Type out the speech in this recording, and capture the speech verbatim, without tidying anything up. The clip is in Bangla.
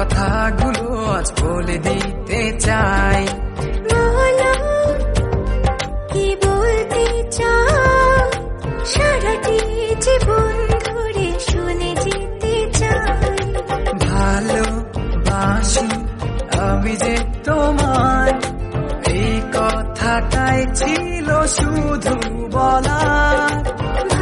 কথাগুলো আজ বলে দিতে চাই। বলো কি বলতে চাও, সারাটি জীবন ধরে শুনে যেতে চাই। ভালোবাসি আমি যে তোমায়, এই কথাটাই ছিল শুধু বলার।